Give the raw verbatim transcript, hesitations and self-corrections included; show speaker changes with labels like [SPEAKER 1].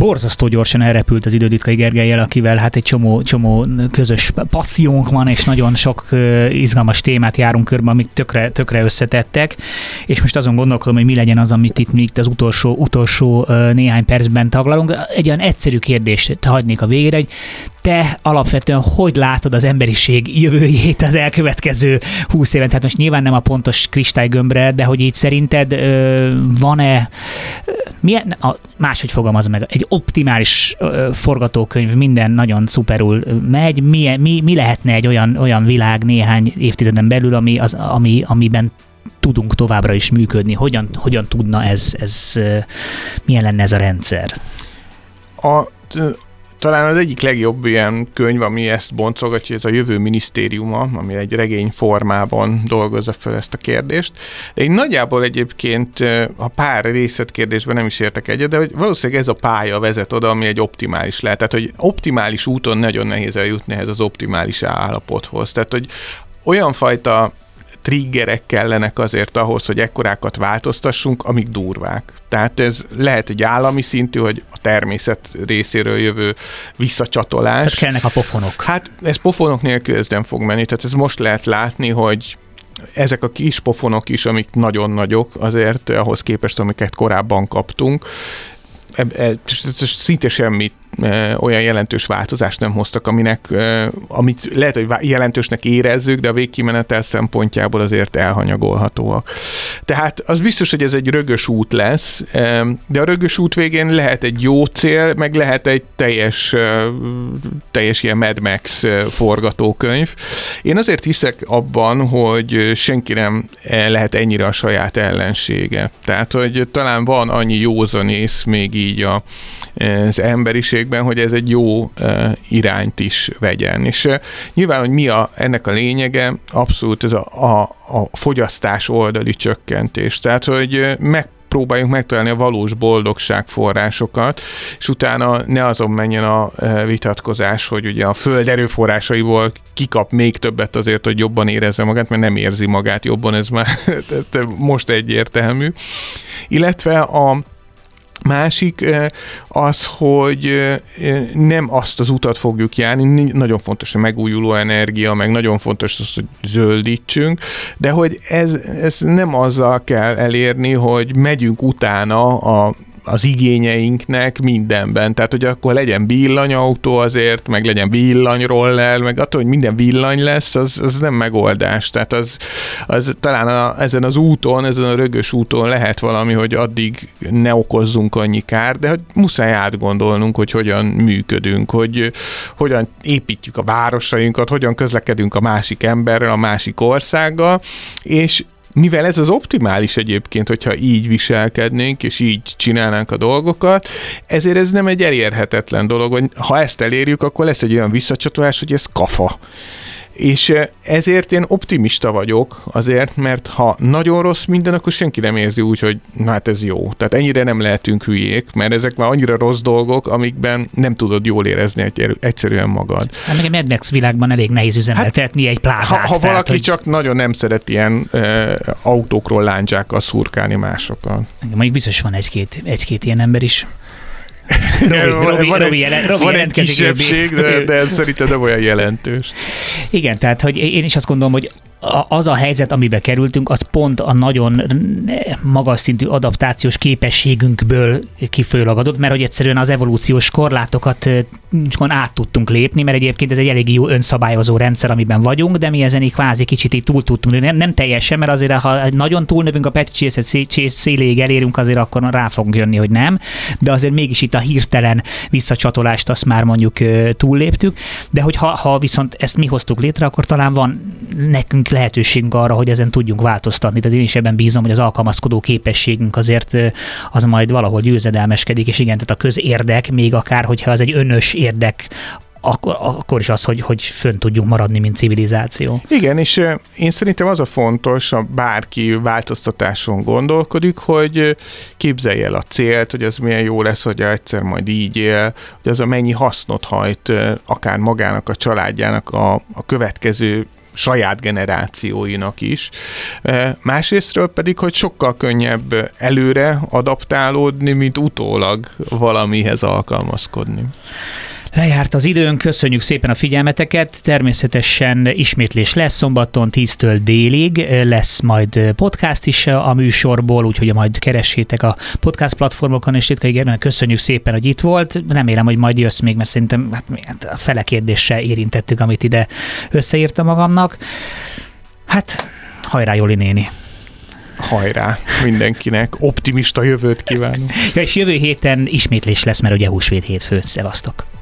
[SPEAKER 1] borzasztó gyorsan elrepült az idő Ditkai Gergellyel, akivel hát egy csomó, csomó közös passziónk van, és nagyon sok izgalmas témát járunk körbe, amik tökre, tökre összetettek, és most azon gondolkodom, hogy mi legyen az, amit itt még az utolsó, utolsó néhány percben taglalunk. Egy olyan egyszerű kérdést hagynék a végére, hogy te alapvetően hogy látod az emberiség jövőjét az elkövetkező húsz éven? Tehát most nyilván nem a pontos kristálygömbre, de hogy így szerinted ö, van-e, milyen, a, máshogy fogalmazom meg, egy optimális ö, forgatókönyv, minden nagyon szuperul megy, mi, mi, mi lehetne egy olyan, olyan világ néhány évtizeden belül, ami, az, ami, amiben tudunk továbbra is működni? Hogyan, hogyan tudna ez, ez, milyen lenne ez a rendszer?
[SPEAKER 2] A... Talán az egyik legjobb ilyen könyv, ami ezt boncolgatja, ez a Jövő Minisztériuma, ami egy regény formában dolgozza fel ezt a kérdést. De én nagyjából egyébként a pár részletkérdésben nem is értek egyet, de hogy valószínűleg ez a pálya vezet oda, ami egy optimális lehet. Tehát, hogy optimális úton nagyon nehéz eljutni ehhez az optimális állapothoz. Tehát, hogy olyan fajta triggerek kellenek azért ahhoz, hogy ekkorákat változtassunk, amik durvák. Tehát ez lehet egy állami szintű, hogy a természet részéről jövő visszacsatolás.
[SPEAKER 1] Tehát kellnek a pofonok.
[SPEAKER 2] Hát ez pofonok nélkül ez nem fog menni. Tehát ez most lehet látni, hogy ezek a kis pofonok is, amik nagyon nagyok, azért ahhoz képest, amiket korábban kaptunk, e, e, szinte semmit olyan jelentős változást nem hoztak, aminek, amit lehet, hogy jelentősnek érezzük, de a végkimenetel szempontjából azért elhanyagolhatóak. Tehát az biztos, hogy ez egy rögös út lesz, de a rögös út végén lehet egy jó cél, meg lehet egy teljes, teljes ilyen Mad Max forgatókönyv. Én azért hiszek abban, hogy senki nem lehet ennyire a saját ellensége. Tehát, hogy talán van annyi józanész még így a, az emberiség, hogy ez egy jó uh, irányt is vegyen. És uh, nyilván, hogy mi a, ennek a lényege, abszolút ez a, a, a fogyasztás oldali csökkentés. Tehát, hogy uh, meg próbáljunk megtalálni a valós boldogságforrásokat, és utána ne azon menjen a vitatkozás, hogy ugye a föld erőforrásaiból kikap még többet azért, hogy jobban érezze magát, mert nem érzi magát jobban, ez már most egyértelmű. Illetve a másik az, hogy nem azt az utat fogjuk járni, nagyon fontos a megújuló energia, meg nagyon fontos az, hogy zöldítsünk, de hogy ez, ez nem azzal kell elérni, hogy megyünk utána a az igényeinknek mindenben. Tehát, hogy akkor legyen villanyautó azért, meg legyen villanyroller, meg attól, hogy minden villany lesz, az, az nem megoldás. Tehát az, az talán a, ezen az úton, ezen a rögös úton lehet valami, hogy addig ne okozzunk annyi kár, de hogy muszáj átgondolnunk, hogy hogyan működünk, hogy hogyan építjük a városainkat, hogyan közlekedünk a másik emberrel, a másik országgal, és mivel ez az optimális egyébként, hogyha így viselkednénk, és így csinálnánk a dolgokat, ezért ez nem egy elérhetetlen dolog, hogy ha ezt elérjük, akkor lesz egy olyan visszacsatolás, hogy ez kafa. És ezért én optimista vagyok azért, mert ha nagyon rossz minden, akkor senki nem érzi úgy, hogy na hát ez jó. Tehát ennyire nem lehetünk hülyék, mert ezek már annyira rossz dolgok, amikben nem tudod jól érezni egy, egyszerűen magad.
[SPEAKER 1] Hát meg egy Mad Max világban elég nehéz üzemeltetni hát, egy plázát.
[SPEAKER 2] Ha, ha
[SPEAKER 1] tehát,
[SPEAKER 2] valaki
[SPEAKER 1] hogy...
[SPEAKER 2] csak nagyon nem szeret ilyen e, autókról láncsákkal szurkálni másokat.
[SPEAKER 1] Mondjuk biztos van egy-két, egy-két ilyen ember is. Robi,
[SPEAKER 2] van,
[SPEAKER 1] Robi,
[SPEAKER 2] van,
[SPEAKER 1] Robi,
[SPEAKER 2] egy,
[SPEAKER 1] Robi
[SPEAKER 2] van egy kisebbség, de, de ez szerintem nem olyan jelentős.
[SPEAKER 1] Igen, tehát hogy én is azt gondolom, hogy az a helyzet, amiben kerültünk, az pont a nagyon magas szintű adaptációs képességünkből kifolyólag adott, mert hogy egyszerűen az evolúciós korlátokat át tudtunk lépni, mert egyébként ez egy elég jó önszabályozó rendszer, amiben vagyunk, de mi ezen így kvázi kicsit így túl tudtunk. Nem, nem teljesen, mert azért, ha nagyon túlnövünk a petcsészet széléig elérünk, azért akkor rá fogunk jönni, hogy nem, de azért mégis itt a hirtelen visszacsatolást azt már mondjuk túlléptük, de hogy ha, ha viszont ezt mi hoztuk létre, akkor talán van nekünk lehetőségünk arra, hogy ezen tudjunk változtatni. Tehát én is ebben bízom, hogy az alkalmazkodó képességünk azért az majd valahol győzedelmeskedik, és igen, tehát a közérdek, még akár, hogyha az egy önös érdek, akkor, akkor is az, hogy, hogy fönn tudjunk maradni, mint civilizáció.
[SPEAKER 2] Igen, és én szerintem az a fontos, ha bárki változtatáson gondolkodik, hogy képzelje el a célt, hogy az milyen jó lesz, hogy egyszer majd így él, hogy az a mennyi hasznot hajt akár magának, a családjának a, a következő saját generációinak is. Másrésztről pedig, hogy sokkal könnyebb előre adaptálódni, mint utólag valamihez alkalmazkodni.
[SPEAKER 1] Lejárt az időnk, köszönjük szépen a figyelmeteket, természetesen ismétlés lesz szombaton tíztől délig, lesz majd podcast is a műsorból, úgyhogy majd keressétek a podcast platformokon, és Litkai Gergőnek köszönjük szépen, hogy itt volt. Remélem, hogy majd jössz még, mert szerintem hát, a fele kérdéssel érintettük, amit ide összeírtam magamnak. Hát, hajrá Joli néni!
[SPEAKER 2] Hajrá mindenkinek, optimista jövőt kívánunk!
[SPEAKER 1] Ja, és jövő héten ismétlés lesz, mert ugye húsvét hétfő. Szevasztok!